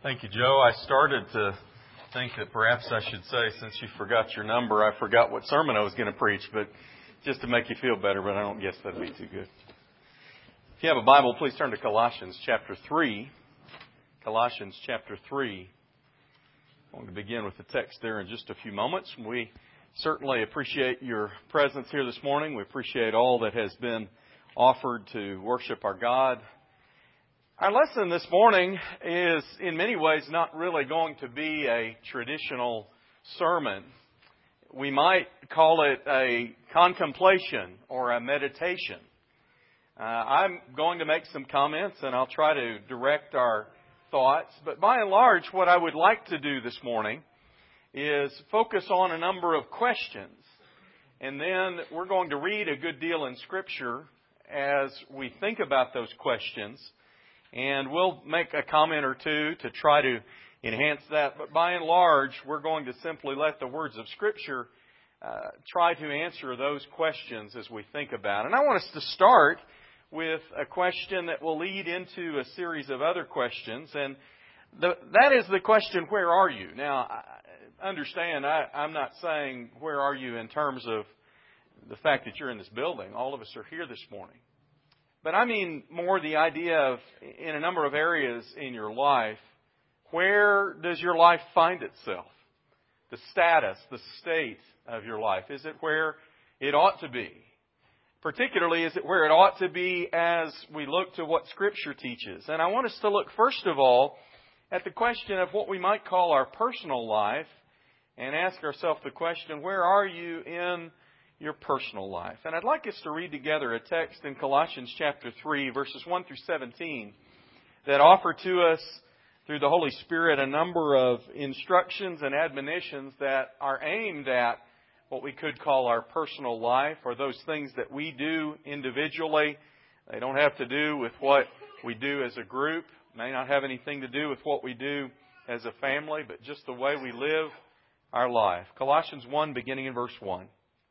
Thank you, Joe. I started to think that perhaps I should say, since you forgot your number, I forgot what sermon I was going to preach, but just to make you feel better, but I don't guess that'd be too good. If you have a Bible, please turn to Colossians chapter 3. Colossians chapter 3. I'm going to begin with the text there in just a few moments. We certainly appreciate your presence here this morning. We appreciate all that has been offered to worship our God. Our lesson this morning is in many ways not really going to be a traditional sermon. We might call it a contemplation or a meditation. I'm going to make some comments and I'll try to direct our thoughts. But by and large, what I would like to do this morning is focus on a number of questions. And then we're going to read a good deal in Scripture as we think about those questions. And we'll make a comment or two to try to enhance that. But by and large, we're going to simply let the words of Scripture try to answer those questions as we think about it. And I want us to start with a question that will lead into a series of other questions. And that is the question, where are you? Now, understand, I'm not saying where are you in terms of the fact that you're in this building. All of us are here this morning. But I mean more the idea of, in a number of areas in your life, where does your life find itself? The status, the state of your life. Is it where it ought to be? Particularly, is it where it ought to be as we look to what Scripture teaches? And I want us to look, first of all, at the question of what we might call our personal life and ask ourselves the question, where are you in your personal life? And I'd like us to read together a text in Colossians chapter 3, verses 1 through 17, that offer to us, through the Holy Spirit, a number of instructions and admonitions that are aimed at what we could call our personal life, or those things that we do individually. They don't have to do with what we do as a group, may not have anything to do with what we do as a family, but just the way we live our life. Colossians 1, beginning in verse 1.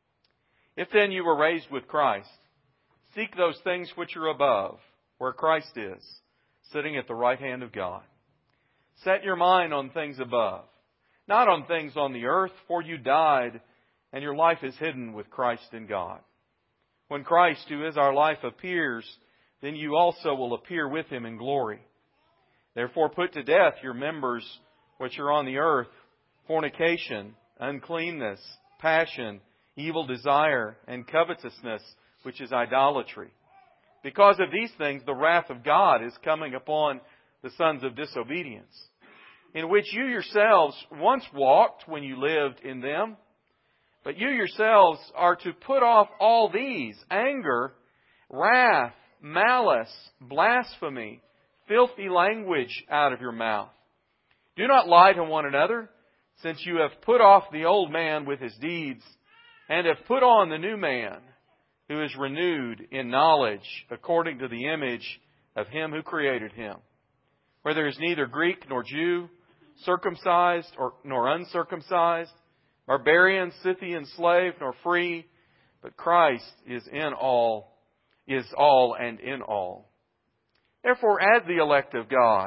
If then you were raised with Christ, seek those things which are above, where Christ is, sitting at the right hand of God. Set your mind on things above, not on things on the earth, for you died, and your life is hidden with Christ in God. When Christ, who is our life, appears, then you also will appear with Him in glory. Therefore put to death your members which are on the earth, fornication, uncleanness, passion, evil desire, and covetousness, which is idolatry. Because of these things, the wrath of God is coming upon the sons of disobedience, in which you yourselves once walked when you lived in them. But you yourselves are to put off all these: anger, wrath, malice, blasphemy, filthy language out of your mouth. Do not lie to one another, since you have put off the old man with his deeds, and have put on the new man, who is renewed in knowledge according to the image of Him who created him. Where there is neither Greek nor Jew, circumcised nor uncircumcised, barbarian, Scythian, slave, nor free, but Christ is all and in all. Therefore, as the elect of God,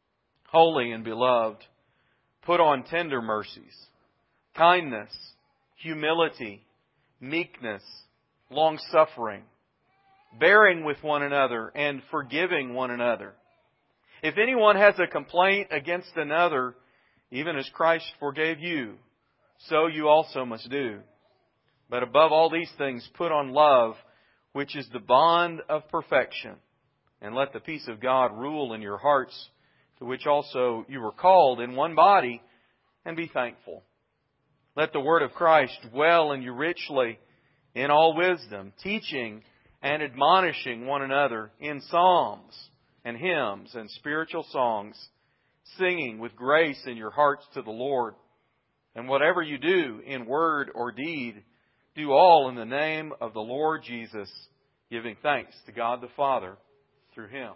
holy and beloved, put on tender mercies, kindness, humility, meekness, long-suffering, bearing with one another and forgiving one another. If anyone has a complaint against another, even as Christ forgave you, so you also must do. But above all these things, put on love, which is the bond of perfection. And let the peace of God rule in your hearts, to which also you were called in one body, and be thankful. Let the word of Christ dwell in you richly in all wisdom, teaching and admonishing one another in psalms and hymns and spiritual songs, singing with grace in your hearts to the Lord. And whatever you do in word or deed, do all in the name of the Lord Jesus, giving thanks to God the Father through Him.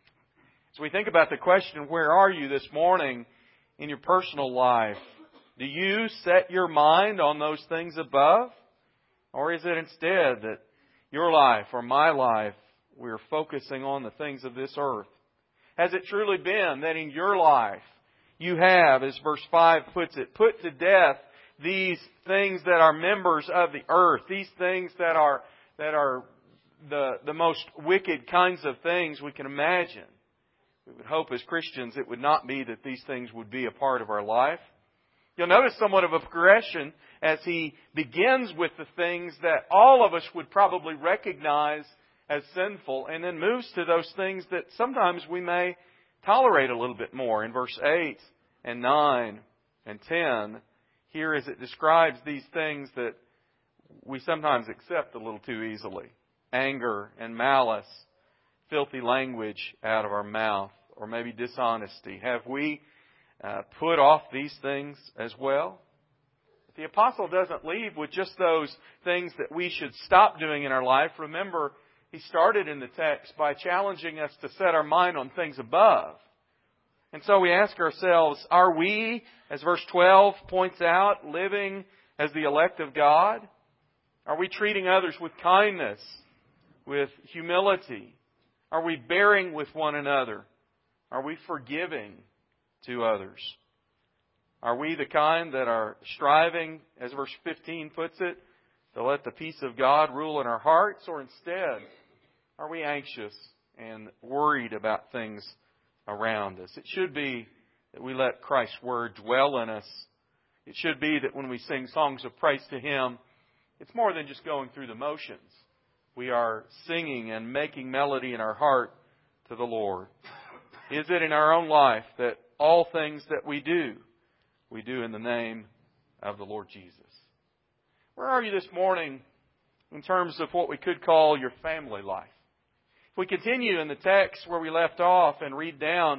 As we think about the question, where are you this morning in your personal life? Do you set your mind on those things above? Or is it instead that your life or my life, we're focusing on the things of this earth? Has it truly been that in your life you have, as verse 5 puts it, put to death these things that are members of the earth, these things that are the most wicked kinds of things we can imagine. We would hope as Christians it would not be that these things would be a part of our life. You'll notice somewhat of a progression as he begins with the things that all of us would probably recognize as sinful, and then moves to those things that sometimes we may tolerate a little bit more. In verse 8 and 9 and 10, here as it describes these things that we sometimes accept a little too easily. Anger and malice, filthy language out of our mouth, or maybe dishonesty. Have we put off these things as well? But the apostle doesn't leave with just those things that we should stop doing in our life. Remember, he started in the text by challenging us to set our mind on things above. And so we ask ourselves, are we, as verse 12 points out, living as the elect of God? Are we treating others with kindness, with humility? Are we bearing with one another? Are we forgiving to others? Are we the kind that are striving, as verse 15 puts it, to let the peace of God rule in our hearts? Or instead, are we anxious and worried about things around us? It should be that we let Christ's Word dwell in us. It should be that when we sing songs of praise to Him, it's more than just going through the motions. We are singing and making melody in our heart to the Lord. Is it in our own life that all things that we do in the name of the Lord Jesus? Where are you this morning in terms of what we could call your family life? If we continue in the text where we left off and read down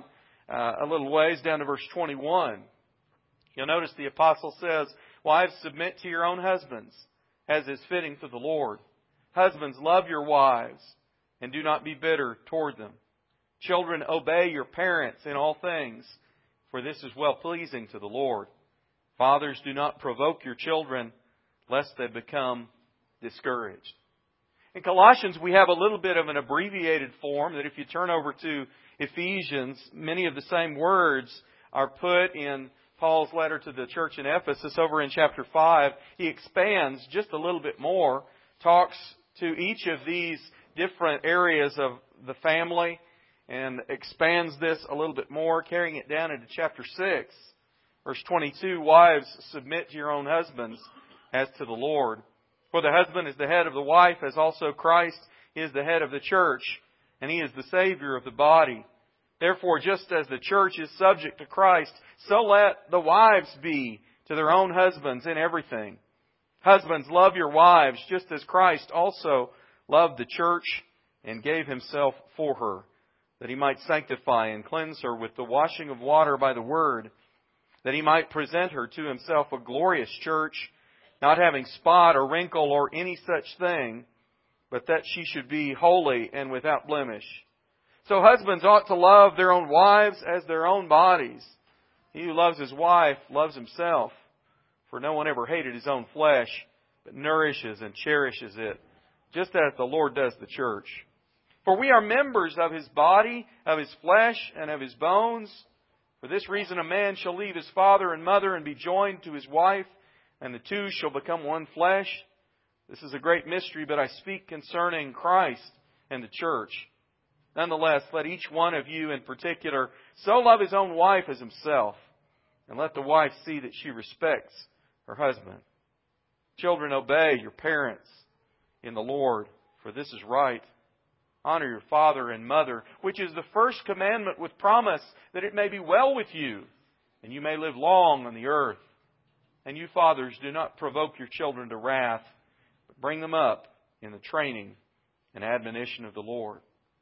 a little ways down to verse 21, you'll notice the apostle says, "Wives, submit to your own husbands, as is fitting to the Lord. Husbands, love your wives, and do not be bitter toward them. Children, obey your parents in all things, for this is well-pleasing to the Lord. Fathers, do not provoke your children, lest they become discouraged." In Colossians, we have a little bit of an abbreviated form that if you turn over to Ephesians, many of the same words are put in Paul's letter to the church in Ephesus. Over in chapter 5, he expands just a little bit more, talks to each of these different areas of the family, and expands this a little bit more, carrying it down into chapter 6. Verse 22, "Wives, submit to your own husbands as to the Lord. For the husband is the head of the wife, as also Christ is the head of the church, and He is the Savior of the body. Therefore, just as the church is subject to Christ, so let the wives be to their own husbands in everything. Husbands, love your wives, just as Christ also loved the church and gave Himself for her, that He might sanctify and cleanse her with the washing of water by the Word, that He might present her to Himself a glorious church, not having spot or wrinkle or any such thing, but that she should be holy and without blemish. So husbands ought to love their own wives as their own bodies. He who loves his wife loves himself, for no one ever hated his own flesh, but nourishes and cherishes it, just as the Lord does the church. For we are members of His body, of His flesh, and of His bones. For this reason a man shall leave his father and mother and be joined to his wife, and the two shall become one flesh. This is a great mystery, but I speak concerning Christ and the church. Nonetheless, let each one of you in particular so love his own wife as himself, and let the wife see that she respects her husband. Children, obey your parents in the Lord, for this is right. Honor your father and mother, which is the first commandment with promise, that it may be well with you, and you may live long on the earth. And you fathers, do not provoke your children to wrath, but bring them up in the training and admonition of the Lord.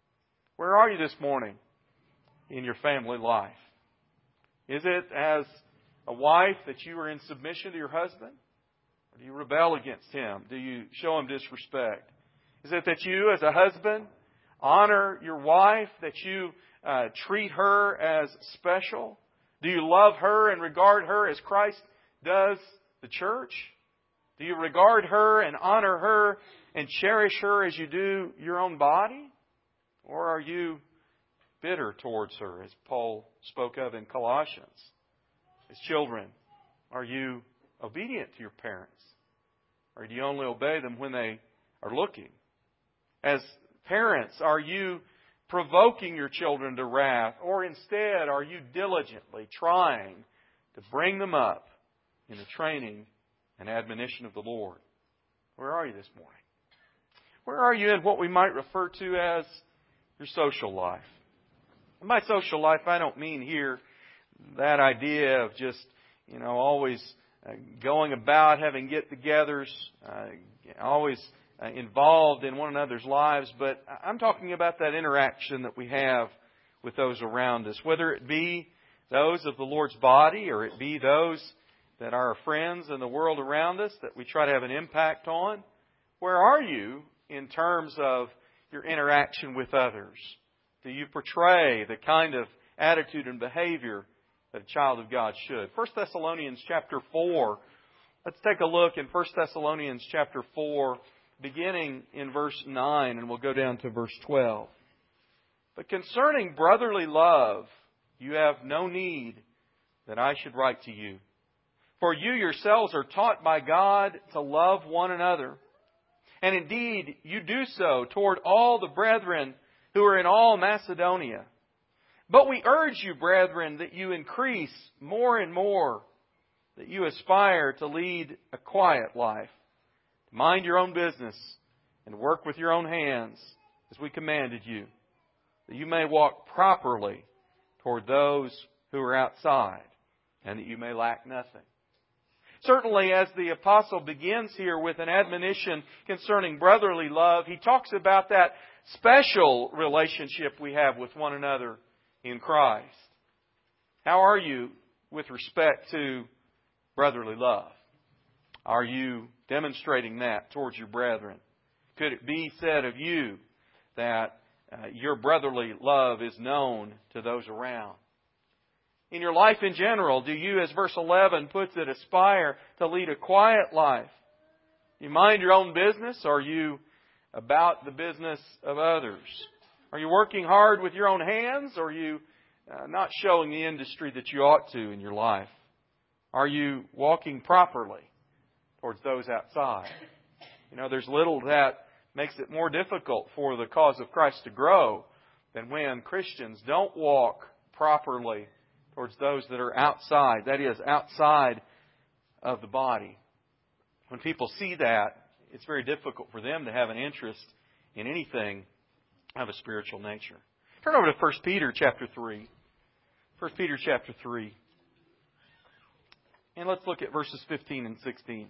Where are you this morning in your family life? Is it as a wife that you are in submission to your husband? Or do you rebel against him? Do you show him disrespect? Is it that you, as a husband, honor your wife, that you treat her as special? Do you love her and regard her as Christ does the church? Do you regard her and honor her and cherish her as you do your own body? Or are you bitter towards her, as Paul spoke of in Colossians? As children, are you obedient to your parents? Or do you only obey them when they are looking? As parents, are you provoking your children to wrath? Or instead, are you diligently trying to bring them up in the training and admonition of the Lord? Where are you this morning? Where are you in what we might refer to as your social life? And by social life, I don't mean here that idea of just, always going about, having get-togethers, always involved in one another's lives, but I'm talking about that interaction that we have with those around us, whether it be those of the Lord's body or it be those that are our friends in the world around us that we try to have an impact on. Where are you in terms of your interaction with others? Do you portray the kind of attitude and behavior that a child of God should? 1 Thessalonians chapter 4. Let's take a look in 1 Thessalonians chapter 4, beginning in verse 9, and we'll go down to verse 12. But concerning brotherly love, you have no need that I should write to you. For you yourselves are taught by God to love one another. And indeed, you do so toward all the brethren who are in all Macedonia. But we urge you, brethren, that you increase more and more, that you aspire to lead a quiet life, to mind your own business, and work with your own hands, as we commanded you, that you may walk properly toward those who are outside, and that you may lack nothing. Certainly, as the apostle begins here with an admonition concerning brotherly love, he talks about that special relationship we have with one another in Christ. How are you with respect to brotherly love? Are you demonstrating that towards your brethren? Could it be said of you that your brotherly love is known to those around? In your life in general, do you, as verse 11 puts it, aspire to lead a quiet life? You mind your own business, or are you about the business of others? Are you working hard with your own hands, or are you not showing the industry that you ought to in your life? Are you walking properly towards those outside? There's little that makes it more difficult for the cause of Christ to grow than when Christians don't walk properly towards those that are outside, that is, outside of the body. When people see that, it's very difficult for them to have an interest in anything of a spiritual nature. Turn over to 1 Peter chapter 3. 1 Peter chapter 3. And let's look at verses 15 and 16.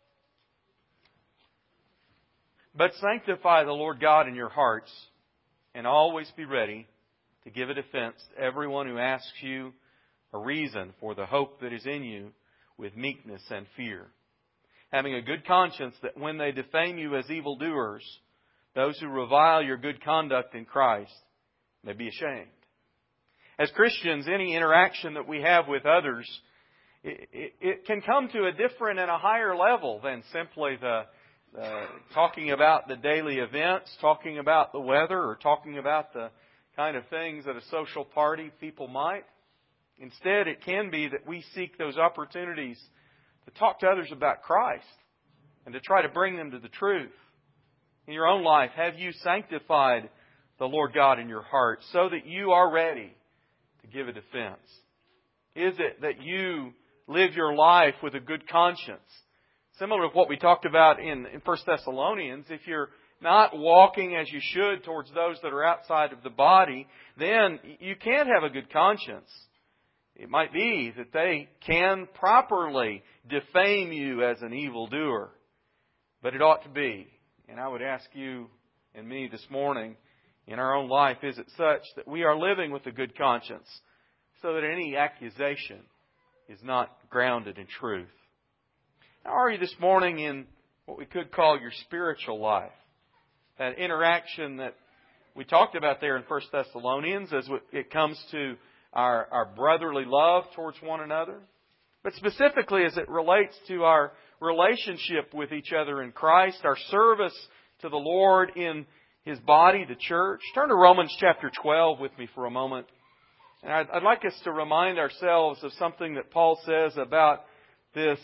But sanctify the Lord God in your hearts, and always be ready to give a defense to everyone who asks you a reason for the hope that is in you with meekness and fear, having a good conscience that when they defame you as evildoers, those who revile your good conduct in Christ may be ashamed. As Christians, any interaction that we have with others, it can come to a different and a higher level than simply the talking about the daily events, talking about the weather, or talking about the kind of things at a social party people might. Instead, it can be that we seek those opportunities to talk to others about Christ and to try to bring them to the truth. In your own life, have you sanctified the Lord God in your heart so that you are ready to give a defense? Is it that you live your life with a good conscience? Similar to what we talked about in 1 Thessalonians, if you're not walking as you should towards those that are outside of the body, then you can't have a good conscience. It might be that they can properly defame you as an evildoer. But it ought to be. And I would ask you and me this morning, in our own life, is it such that we are living with a good conscience so that any accusation is not grounded in truth? How are you this morning in what we could call your spiritual life? That interaction that we talked about there in 1 Thessalonians as it comes to our brotherly love towards one another. But specifically as it relates to our relationship with each other in Christ, our service to the Lord in His body, the church. Turn to Romans chapter 12 with me for a moment. And I'd like us to remind ourselves of something that Paul says about this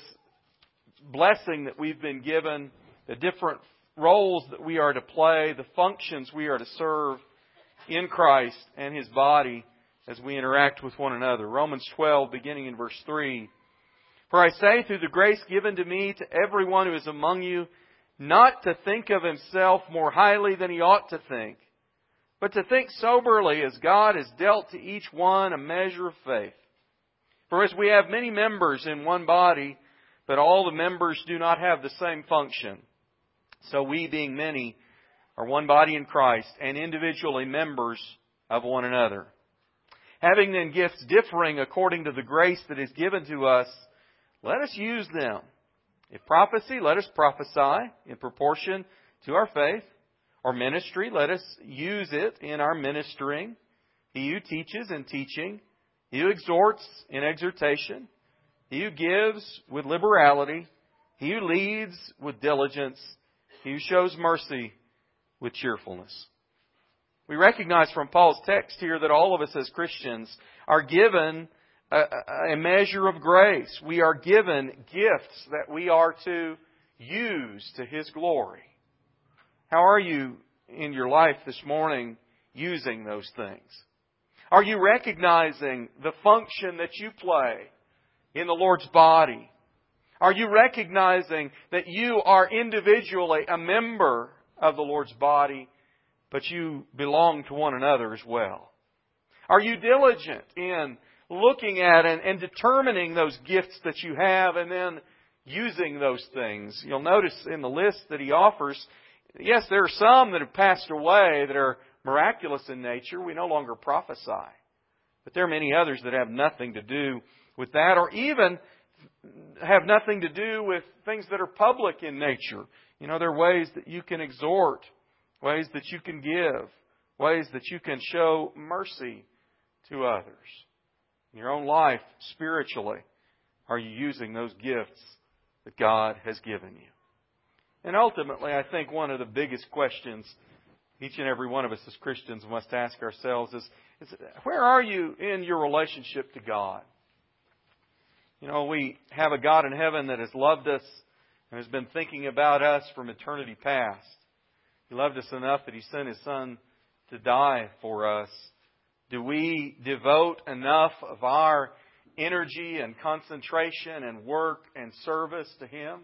blessing that we've been given, the different roles that we are to play, the functions we are to serve in Christ and His body as we interact with one another. Romans 12, beginning in verse 3. For I say, through the grace given to me, to everyone who is among you, not to think of himself more highly than he ought to think, but to think soberly as God has dealt to each one a measure of faith. For as we have many members in one body, but all the members do not have the same function, so we, being many, are one body in Christ, and individually members of one another. Having then gifts differing according to the grace that is given to us, let us use them. If prophecy, let us prophesy in proportion to our faith. Or ministry, let us use it in our ministering. He who teaches in teaching. He who exhorts in exhortation. He who gives with liberality. He who leads with diligence. He who shows mercy with cheerfulness. We recognize from Paul's text here that all of us as Christians are given a measure of grace. We are given gifts that we are to use to His glory. How are you in your life this morning using those things? Are you recognizing the function that you play in the Lord's body? Are you recognizing that you are individually a member of the Lord's body, but you belong to one another as well? Are you diligent in looking at and determining those gifts that you have and then using those things? You'll notice in the list that he offers, yes, there are some that have passed away that are miraculous in nature. We no longer prophesy. But there are many others that have nothing to do with that, or even have nothing to do with things that are public in nature. You know, there are ways that you can exhort, ways that you can give, ways that you can show mercy to others. In your own life, spiritually, are you using those gifts that God has given you? And ultimately, I think one of the biggest questions each and every one of us as Christians must ask ourselves is where are you in your relationship to God? You know, we have a God in heaven that has loved us and has been thinking about us from eternity past. He loved us enough that He sent His Son to die for us. Do we devote enough of our energy and concentration and work and service to Him?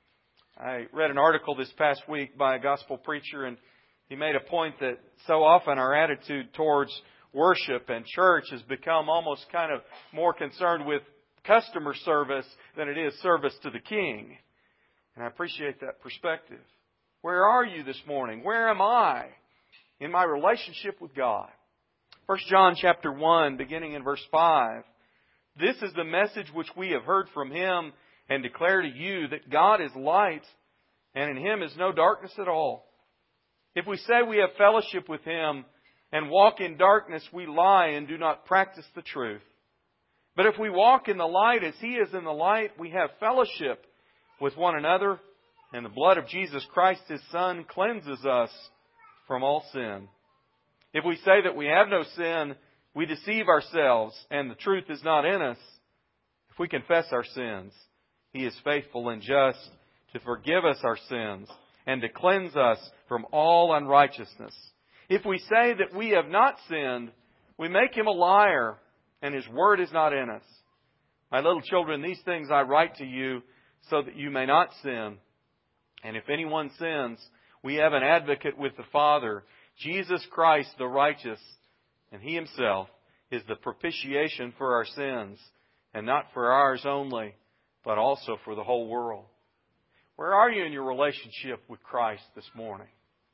I read an article this past week by a gospel preacher, and he made a point that so often our attitude towards worship and church has become almost kind of more concerned with customer service than it is service to the King. And I appreciate that perspective. Where are you this morning? Where am I in my relationship with God? 1 John chapter 1, beginning in verse 5. This is the message which we have heard from Him and declare to you, that God is light, and in Him is no darkness at all. If we say we have fellowship with Him and walk in darkness, we lie and do not practice the truth. But if we walk in the light as He is in the light, we have fellowship with one another, and the blood of Jesus Christ, His Son, cleanses us from all sin. If we say that we have no sin, we deceive ourselves, and the truth is not in us. If we confess our sins, He is faithful and just to forgive us our sins and to cleanse us from all unrighteousness. If we say that we have not sinned, we make Him a liar, and His word is not in us. My little children, these things I write to you so that you may not sin. And if anyone sins, we have an advocate with the Father, Jesus Christ the righteous, and He Himself is the propitiation for our sins, and not for ours only, but also for the whole world. Where are you in your relationship with Christ this morning?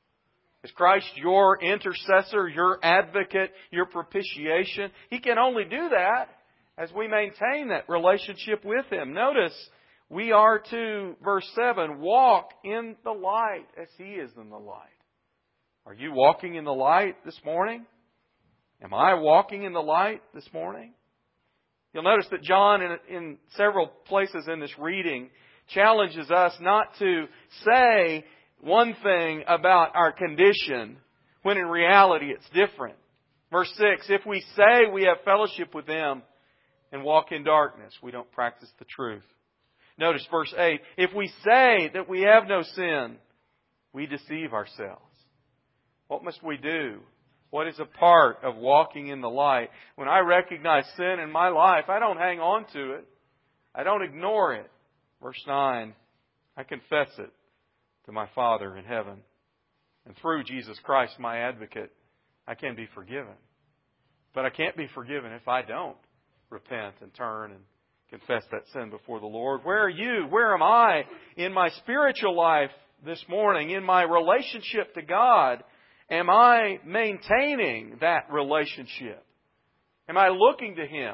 Is Christ your intercessor, your advocate, your propitiation? He can only do that as we maintain that relationship with Him. Notice, we are to, verse 7, walk in the light as He is in the light. Are you walking in the light this morning? Am I walking in the light this morning? You'll notice that John, in several places in this reading, challenges us not to say one thing about our condition when in reality it's different. Verse 6, if we say we have fellowship with them and walk in darkness, we don't practice the truth. Notice verse 8, if we say that we have no sin, we deceive ourselves. What must we do? What is a part of walking in the light? When I recognize sin in my life, I don't hang on to it. I don't ignore it. Verse 9, I confess it to my Father in heaven. And through Jesus Christ, my advocate, I can be forgiven. But I can't be forgiven if I don't repent and turn and confess that sin before the Lord. Where are you? Where am I in my spiritual life this morning? In my relationship to God? Am I maintaining that relationship? Am I looking to Him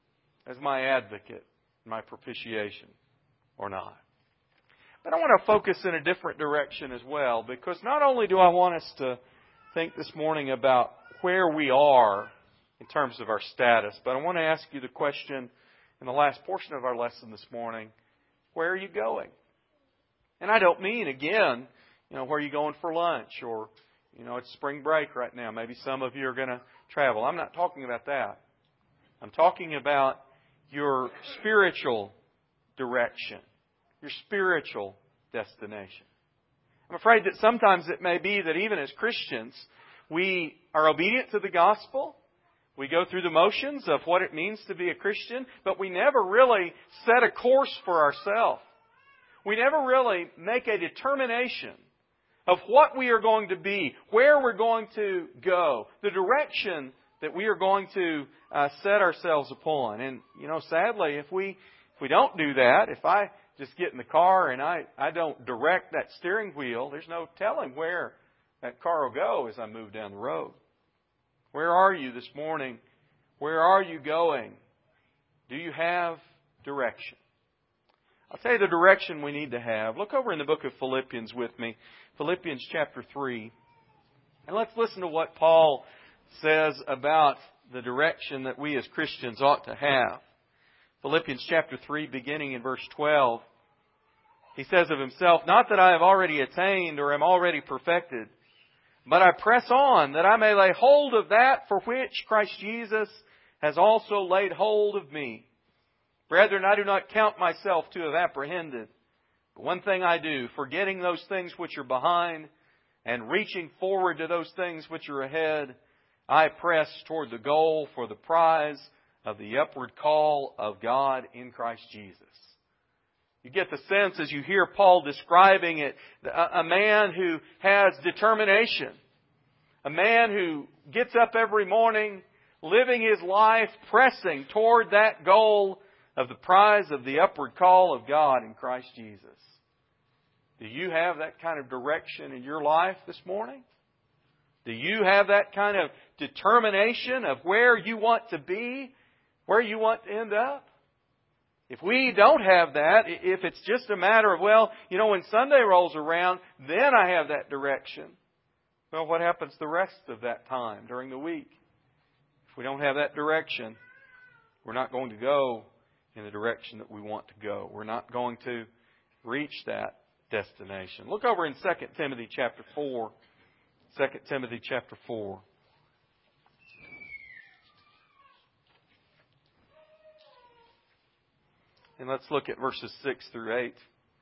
as my advocate, my propitiation, or not? But I want to focus in a different direction as well, because not only do I want us to think this morning about where we are in terms of our status, but I want to ask you the question in the last portion of our lesson this morning, where are you going? And I don't mean, again, where are you going for lunch, or it's spring break right now. Maybe some of you are going to travel. I'm not talking about that. I'm talking about your spiritual direction, your spiritual destination. I'm afraid that sometimes it may be that even as Christians, we are obedient to the gospel. We go through the motions of what it means to be a Christian, but we never really set a course for ourselves. We never really make a determination of what we are going to be, where we're going to go, the direction that we are going to set ourselves upon. And, sadly, if we don't do that, if I just get in the car and I don't direct that steering wheel, there's no telling where that car will go as I move down the road. Where are you this morning? Where are you going? Do you have direction? I'll tell you the direction we need to have. Look over in the book of Philippians with me. Philippians chapter 3. And let's listen to what Paul says about the direction that we as Christians ought to have. Philippians chapter 3, beginning in verse 12. He says of himself, not that I have already attained or am already perfected, but I press on that I may lay hold of that for which Christ Jesus has also laid hold of me. Brethren, I do not count myself to have apprehended. But one thing I do, forgetting those things which are behind and reaching forward to those things which are ahead, I press toward the goal for the prize of the upward call of God in Christ Jesus. You get the sense as you hear Paul describing it, a man who has determination, a man who gets up every morning, living his life, pressing toward that goal of the prize of the upward call of God in Christ Jesus. Do you have that kind of direction in your life this morning? Do you have that kind of determination of where you want to be, where you want to end up? If we don't have that, if it's just a matter of, when Sunday rolls around, then I have that direction. Well, what happens the rest of that time during the week? If we don't have that direction, we're not going to go in the direction that we want to go. We're not going to reach that destination. Look over in 2 Timothy chapter 4. 2 Timothy chapter 4. And let's look at verses 6 through 8.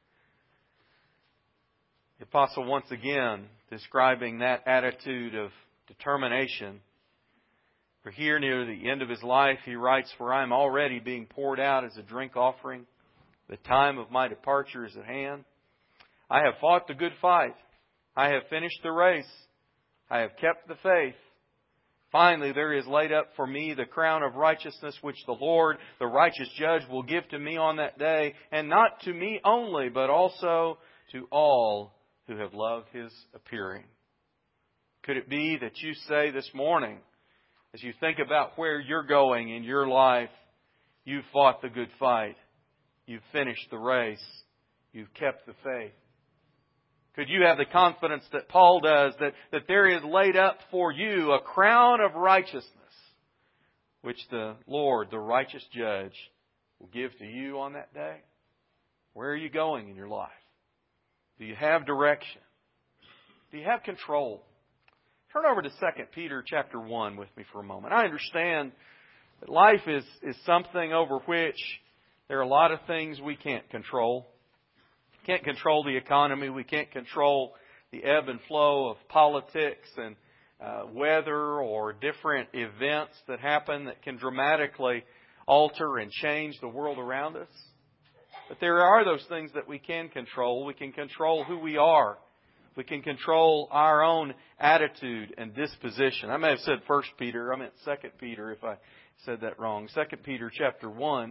The apostle once again describing that attitude of determination. For here near the end of his life he writes, for I am already being poured out as a drink offering. The time of my departure is at hand. I have fought the good fight. I have finished the race. I have kept the faith. Finally, there is laid up for me the crown of righteousness, which the Lord, the righteous judge, will give to me on that day, and not to me only, but also to all who have loved His appearing. Could it be that you say this morning, as you think about where you're going in your life, you've fought the good fight, you've finished the race, you've kept the faith? Could you have the confidence that Paul does, that there is laid up for you a crown of righteousness, which the Lord, the righteous judge, will give to you on that day? Where are you going in your life? Do you have direction? Do you have control? Turn over to 2 Peter chapter 1 with me for a moment. I understand that life is something over which there are a lot of things we can't control. We can't control the economy. We can't control the ebb and flow of politics and weather or different events that happen that can dramatically alter and change the world around us. But there are those things that we can control. We can control who we are. We can control our own attitude and disposition. I may have said 1 Peter. I meant 2 Peter if I said that wrong. 2 Peter chapter 1.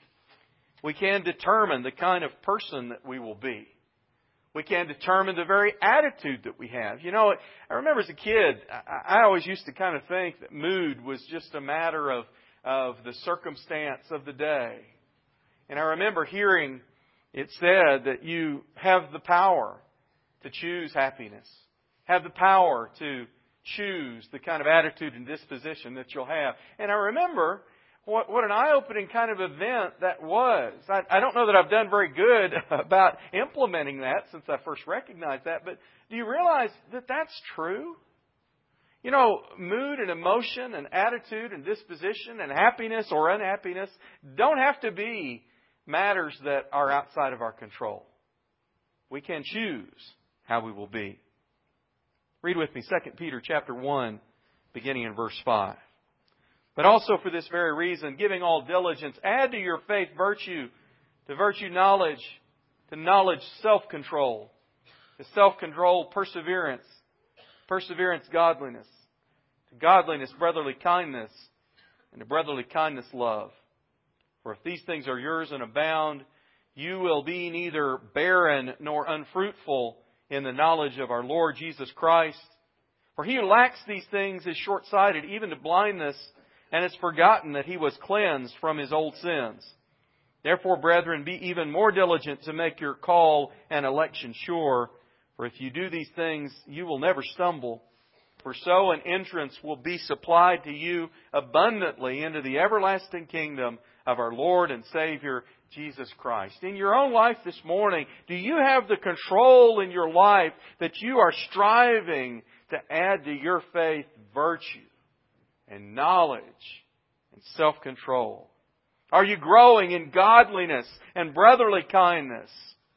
We can determine the kind of person that we will be. We can determine the very attitude that we have. You know, I remember as a kid, I always used to kind of think that mood was just a matter of the circumstance of the day. And I remember hearing it said that you have the power to choose happiness, have the power to choose the kind of attitude and disposition that you'll have. And I remember what an eye-opening kind of event that was. I don't know that I've done very good about implementing that since I first recognized that, but do you realize that that's true? You know, mood and emotion and attitude and disposition and happiness or unhappiness don't have to be matters that are outside of our control. We can choose how we will be. Read with me 2 Peter chapter 1, beginning in verse 5. But also for this very reason, giving all diligence, add to your faith virtue, to virtue knowledge, to knowledge self-control, to self-control perseverance, perseverance godliness, to godliness brotherly kindness, and to brotherly kindness love. For if these things are yours and abound, you will be neither barren nor unfruitful in the knowledge of our Lord Jesus Christ. For he who lacks these things is short-sighted, even to blindness, and has forgotten that he was cleansed from his old sins. Therefore, brethren, be even more diligent to make your call and election sure. For if you do these things, you will never stumble. For so an entrance will be supplied to you abundantly into the everlasting kingdom of our Lord and Savior, Jesus Christ. In your own life this morning, do you have the control in your life that you are striving to add to your faith virtue and knowledge and self-control? Are you growing in godliness and brotherly kindness?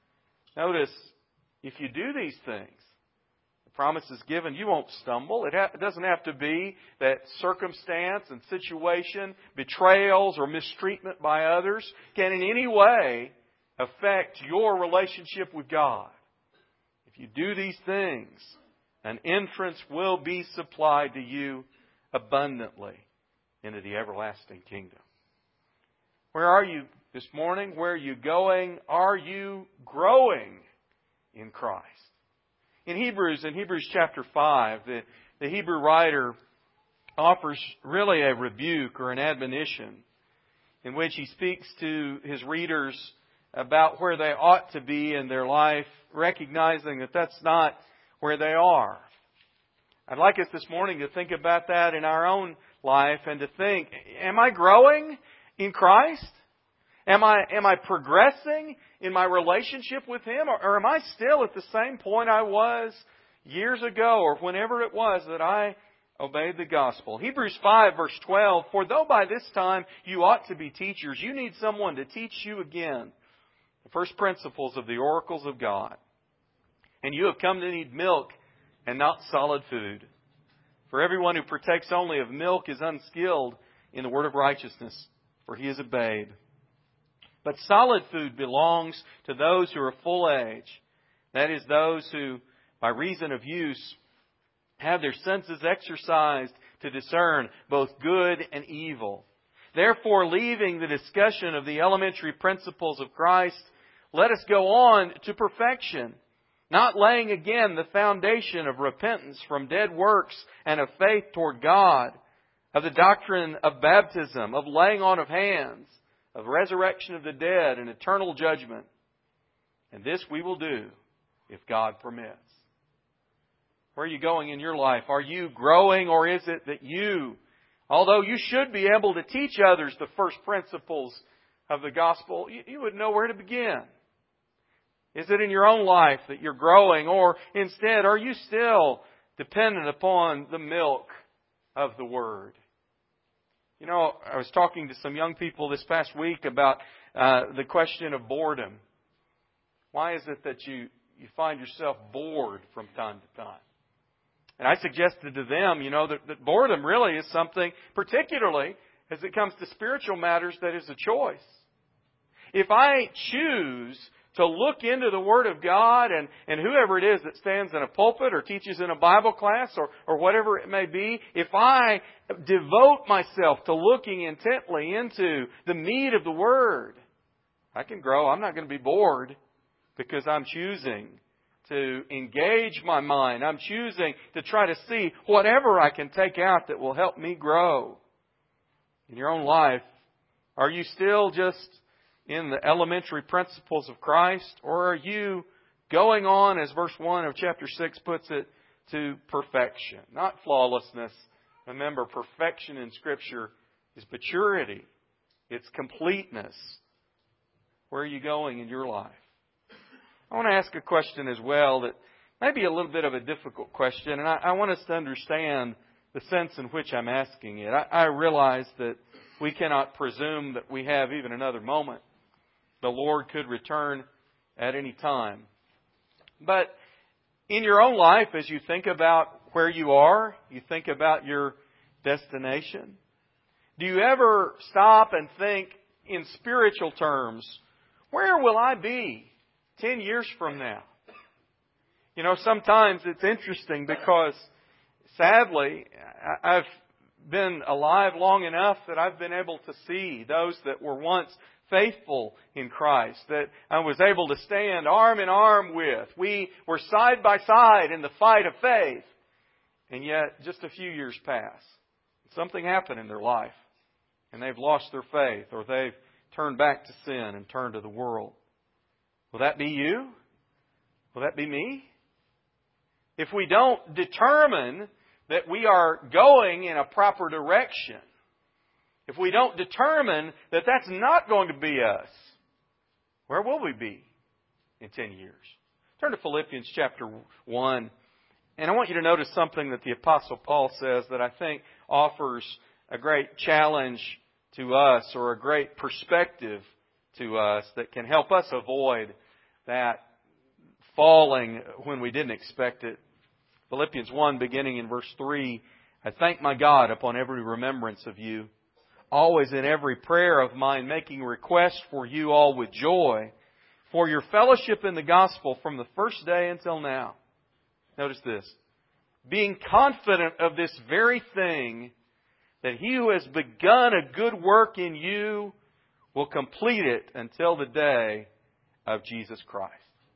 Notice, if you do these things, the promise is given, you won't stumble. It doesn't have to be that circumstance and situation, betrayals or mistreatment by others can in any way affect your relationship with God. If you do these things, an entrance will be supplied to you abundantly into the everlasting kingdom. Where are you this morning? Where are you going? Are you growing in Christ? In Hebrews chapter 5, the Hebrew writer offers really a rebuke or an admonition in which he speaks to his readers about where they ought to be in their life, recognizing that that's not where they are. I'd like us this morning to think about that in our own life and to think, am I growing in Christ? Am I progressing in my relationship with Him? Or am I still at the same point I was years ago or whenever it was that I obeyed the gospel? Hebrews 5 verse 12, for though by this time you ought to be teachers, you need someone to teach you again the first principles of the oracles of God. And you have come to need milk and not solid food. For everyone who partakes only of milk is unskilled in the word of righteousness, for he is a babe. But solid food belongs to those who are full age. That is, those who, by reason of use, have their senses exercised to discern both good and evil. Therefore, leaving the discussion of the elementary principles of Christ, let us go on to perfection, not laying again the foundation of repentance from dead works and of faith toward God, of the doctrine of baptism, of laying on of hands, of resurrection of the dead and eternal judgment. And this we will do if God permits. Where are you going in your life? Are you growing, or is it that you, although you should be able to teach others the first principles of the gospel, you wouldn't know where to begin? Is it in your own life that you're growing, or instead are you still dependent upon the milk of the Word. You know, I was talking to some young people this past week about the question of boredom. Why is it that you find yourself bored from time to time? And I suggested to them, you know, that boredom really is something, particularly as it comes to spiritual matters, that is a choice. If I choose to look into the Word of God and whoever it is that stands in a pulpit or teaches in a Bible class or whatever it may be, if I devote myself to looking intently into the meat of the Word, I can grow. I'm not going to be bored because I'm choosing to engage my mind. I'm choosing to try to see whatever I can take out that will help me grow. In your own life, are you still just in the elementary principles of Christ? Or are you going on, as verse 1 of chapter 6 puts it, to perfection? Not flawlessness. Remember, perfection in Scripture is maturity. It's completeness. Where are you going in your life? I want to ask a question as well that may be a little bit of a difficult question, and I want us to understand the sense in which I'm asking it. I realize that we cannot presume that we have even another moment. The Lord could return at any time. But in your own life, as you think about where you are, you think about your destination, do you ever stop and think in spiritual terms, where will I be 10 years from now? You know, sometimes it's interesting because, sadly, I've been alive long enough that I've been able to see those that were once faithful in Christ, that I was able to stand arm in arm with. We were side by side in the fight of faith. And yet, just a few years pass. Something happened in their life. And they've lost their faith, or they've turned back to sin and turned to the world. Will that be you? Will that be me? If we don't determine that we are going in a proper direction, if we don't determine that that's not going to be us, where will we be in 10 years? Turn to Philippians chapter 1. And I want you to notice something that the Apostle Paul says that I think offers a great challenge to us, or a great perspective to us that can help us avoid that falling when we didn't expect it. Philippians 1, beginning in verse 3, I thank my God upon every remembrance of you, always in every prayer of mine, making request for you all with joy, for your fellowship in the gospel from the first day until now. Notice this. Being confident of this very thing, that He who has begun a good work in you will complete it until the day of Jesus Christ.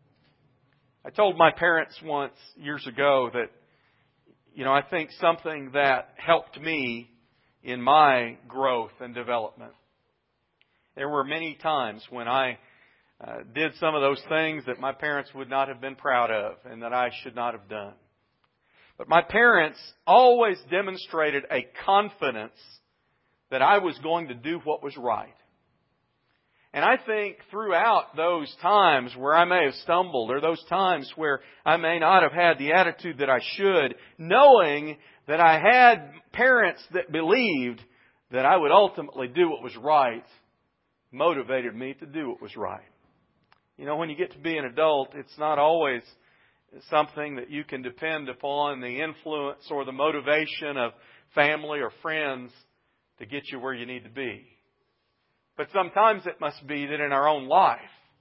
I told my parents once, years ago, that, I think something that helped me in my growth and development. There were many times when I did some of those things that my parents would not have been proud of and that I should not have done. But my parents always demonstrated a confidence that I was going to do what was right. And I think throughout those times where I may have stumbled, or those times where I may not have had the attitude that I should, knowing that I had parents that believed that I would ultimately do what was right, motivated me to do what was right. When you get to be an adult, it's not always something that you can depend upon the influence or the motivation of family or friends to get you where you need to be. But sometimes it must be that in our own life,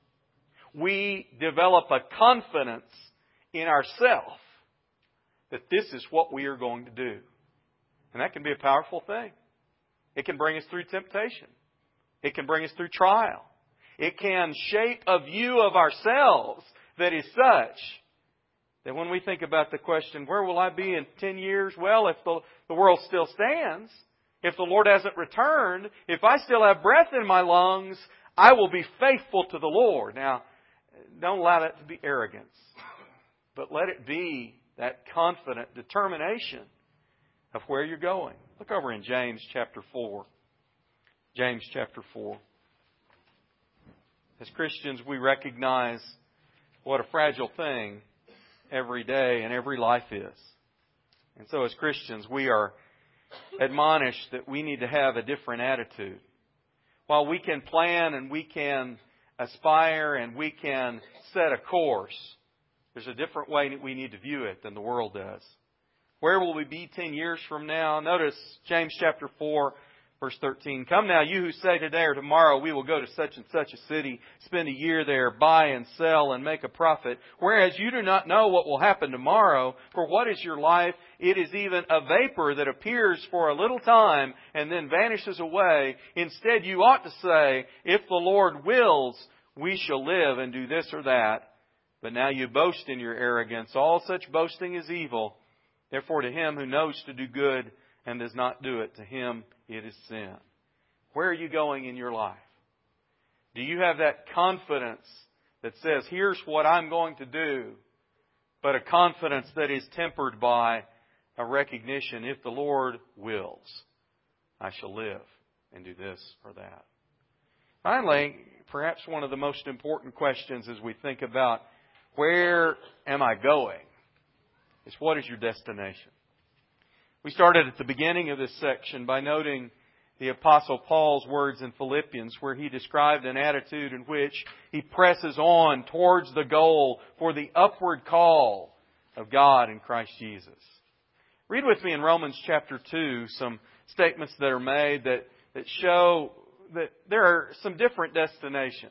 we develop a confidence in ourselves that this is what we are going to do. And that can be a powerful thing. It can bring us through temptation. It can bring us through trial. It can shape a view of ourselves that is such that when we think about the question, where will I be in 10 years? Well, if the world still stands, if the Lord hasn't returned, if I still have breath in my lungs, I will be faithful to the Lord. Now, don't allow that to be arrogance, but let it be that confident determination of where you're going. Look over in James chapter 4. James chapter 4. As Christians, we recognize what a fragile thing every day and every life is. And so as Christians, we are admonished that we need to have a different attitude. While we can plan and we can aspire and we can set a course, there's a different way that we need to view it than the world does. Where will we be 10 years from now? Notice James chapter 4, verse 13. Come now, you who say today or tomorrow we will go to such and such a city, spend a year there, buy and sell and make a profit. Whereas you do not know what will happen tomorrow. For what is your life? It is even a vapor that appears for a little time and then vanishes away. Instead, you ought to say, if the Lord wills, we shall live and do this or that. But now you boast in your arrogance. All such boasting is evil. Therefore, to him who knows to do good and does not do it, to him it is sin. Where are you going in your life? Do you have that confidence that says, here's what I'm going to do, but a confidence that is tempered by a recognition, if the Lord wills, I shall live and do this or that. Finally, perhaps one of the most important questions as we think about where am I going is what is your destination? We started at the beginning of this section by noting the Apostle Paul's words in Philippians where he described an attitude in which he presses on towards the goal for the upward call of God in Christ Jesus. Read with me in Romans chapter 2 some statements that are made that show that there are some different destinations.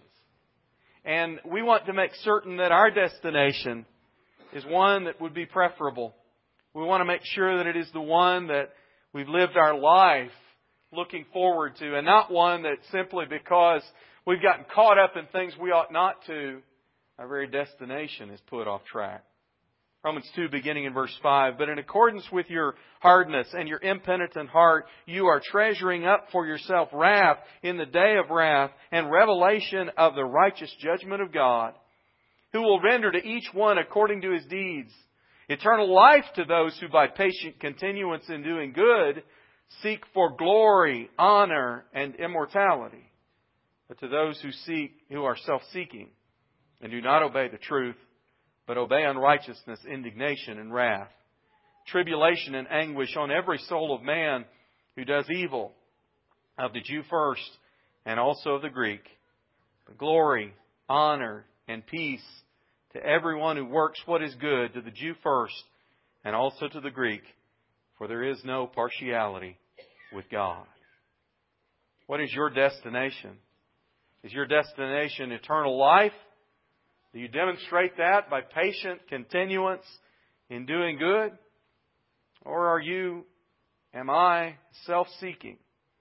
And we want to make certain that our destination is one that would be preferable. We want to make sure that it is the one that we've lived our life looking forward to, and not one that simply because we've gotten caught up in things we ought not to, our very destination is put off track. Romans 2, beginning in verse 5, but in accordance with your hardness and your impenitent heart, you are treasuring up for yourself wrath in the day of wrath and revelation of the righteous judgment of God, who will render to each one according to his deeds. Eternal life to those who by patient continuance in doing good seek for glory, honor, and immortality. But to those who are self-seeking and do not obey the truth, but obey unrighteousness, indignation, and wrath, tribulation and anguish on every soul of man who does evil, of the Jew first, and also of the Greek. But glory, honor, and peace to everyone who works what is good, to the Jew first, and also to the Greek, for there is no partiality with God. What is your destination? Is your destination eternal life? Do you demonstrate that by patient continuance in doing good? Or am I self-seeking?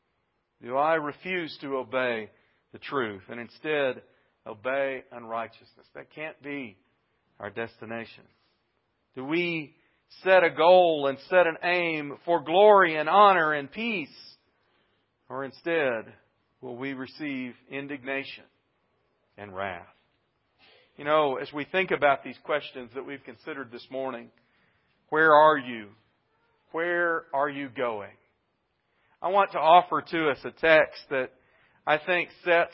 Do I refuse to obey the truth and instead obey unrighteousness? That can't be our destination. Do we set a goal and set an aim for glory and honor and peace? Or instead, will we receive indignation and wrath? You know, as we think about these questions that we've considered this morning, where are you? Where are you going? I want to offer to us a text that I think sets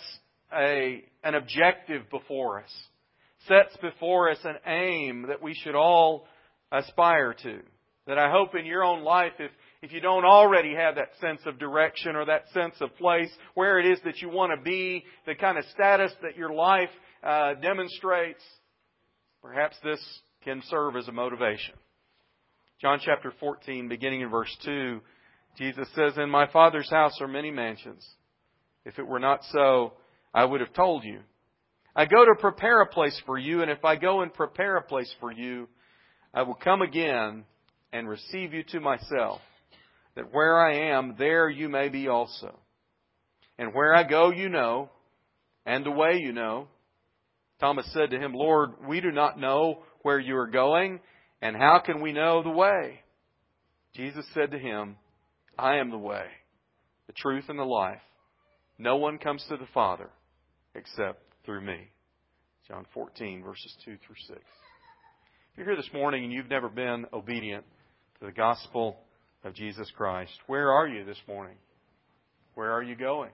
an objective before us, sets before us an aim that we should all aspire to. That I hope in your own life, if you don't already have that sense of direction or that sense of place, where it is that you want to be, the kind of status that your life demonstrates, perhaps this can serve as a motivation. John chapter 14, beginning in verse 2, Jesus says, in my Father's house are many mansions. If it were not so, I would have told you. I go to prepare a place for you, and if I go and prepare a place for you, I will come again and receive you to myself, that where I am, there you may be also. And where I go, you know, and the way you know. Thomas said to him, Lord, we do not know where you are going, and how can we know the way? Jesus said to him, I am the way, the truth, and the life. No one comes to the Father except through me. John 14, verses 2 through 6. If you're here this morning and you've never been obedient to the gospel of Jesus Christ, where are you this morning? Where are you going?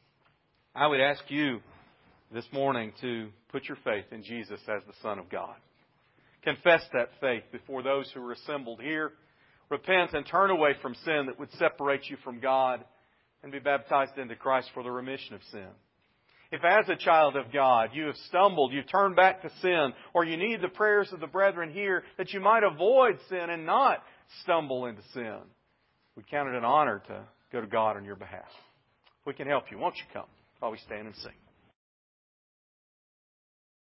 I would ask you this morning to put your faith in Jesus as the Son of God. Confess that faith before those who are assembled here repent and turn away from sin that would separate you from God and be baptized into Christ for the remission of sin. If as a child of God you have stumbled, you've turned back to sin, or you need the prayers of the brethren here that you might avoid sin and not stumble into sin, we count it an honor to go to God on your behalf. We can help you. Won't you come while we stand and sing?